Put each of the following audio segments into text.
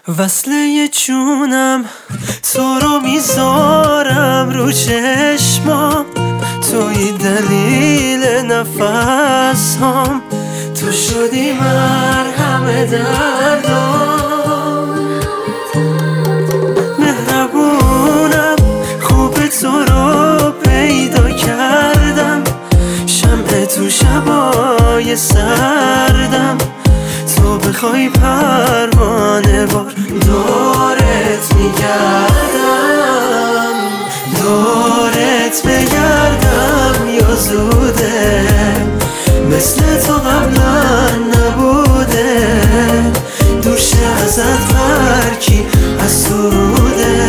وصله جونم تو رو میذارم رو چشمام، توی دلیل نفسام، تو شدی مرهم دردام. مهربونم خوب تو رو پیدا کردم، شمع تو شبای سردم، تو بخوای پروانه بار دورت میگردم، دورت بگردم یا زوده، مثل تو قبلا نبوده، دور شه ازت هر کی حسوده،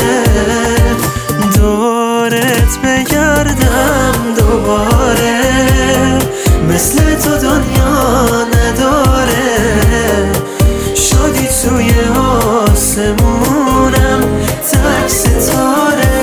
دورت بگردم دوباره، مثل تو دنیا نداره، شدی توی آسمونم تک ستاره.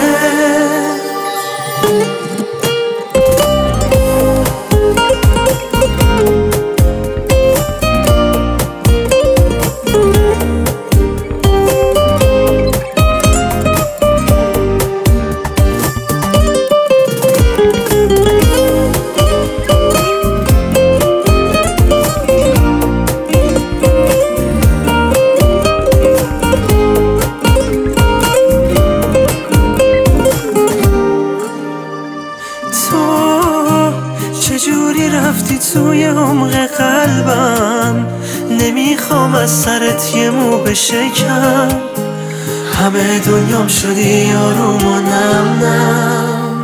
چجوری رفتی توی عمق قلبم، نمیخوام از سرت یه مو بشکم، همه دنیام شدی آروم و نم نم.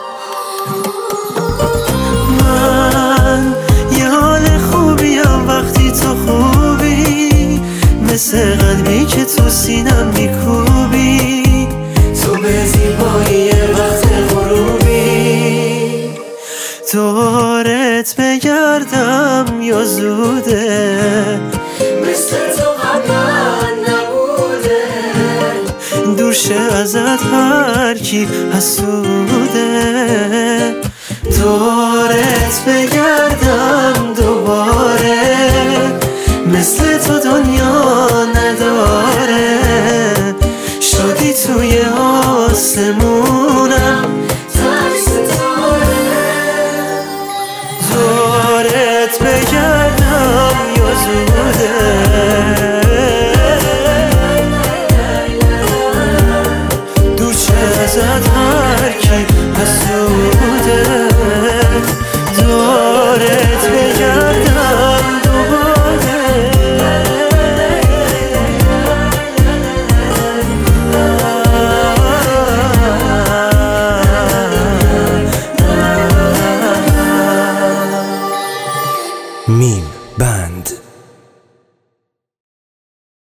من یه حال خوبیم وقتی تو خوبی، مثل قلبی که تو سینم میکوبی، تو به زیبایی وقت غروبی، دورت بگردم یا زوده، مثل تو قبلا نبوده، دور شه ازت هر کی حسوده، دورت بگردم دوباره، مثل تو دنیا نداره، شدی توی آسمونم تک ستاره، دورت بگردم یا زوده، دور شه ازت هر کی حسوده، دورت بگردم دوباره. میم بند